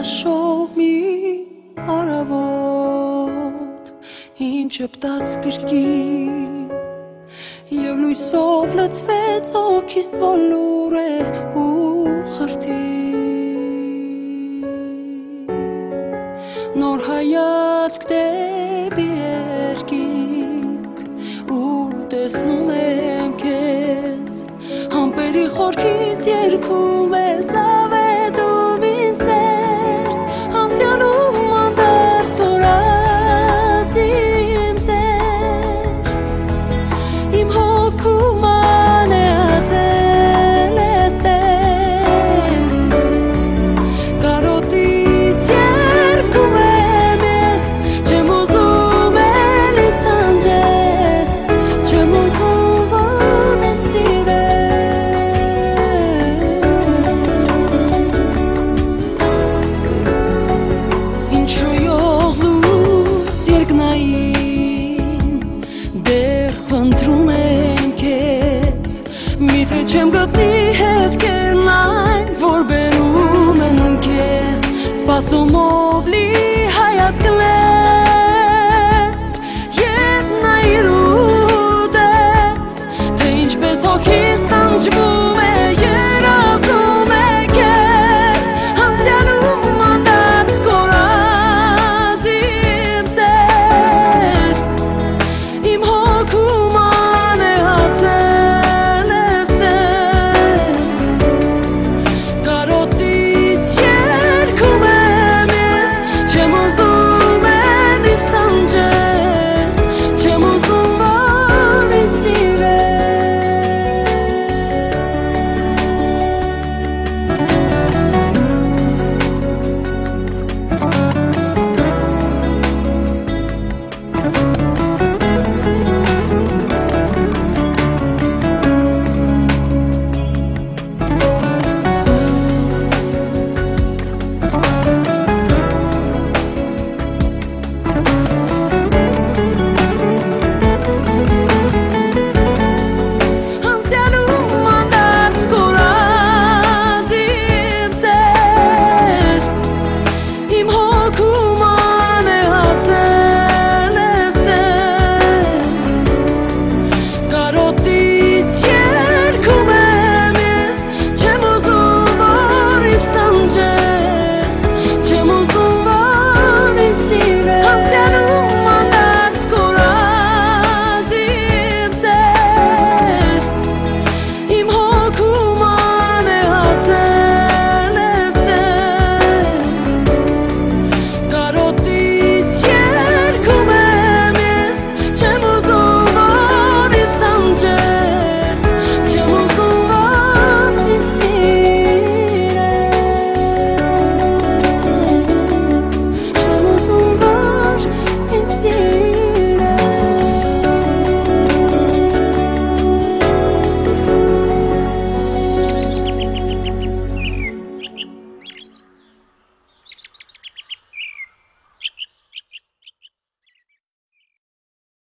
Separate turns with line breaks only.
Հրաշող մի արավոտ Իմ շպտաց կրկին Եվ լույսով լցվեց հոգիս ոլուր է ու խրտին Նոր հայացք դեպի երկինք Ուր տեսնում եմ քեզ Համբերի խորքից երգում ես ավետում ինձ էր Անցյալում անդարձ կորած իմ սեր Իմ հոգում անեացել ես տես Կարոտից երգում եմ ես Չեմ ուզում էլից տանջես Չեմ ուզում որ ինձ սիրես Ինչու յողլուց երկնային Դեր փնտրում եմ քեզ Միթե չեմ գտնի հետքերն այն Որ բերում են քեզ Սպասումով լի հայացքն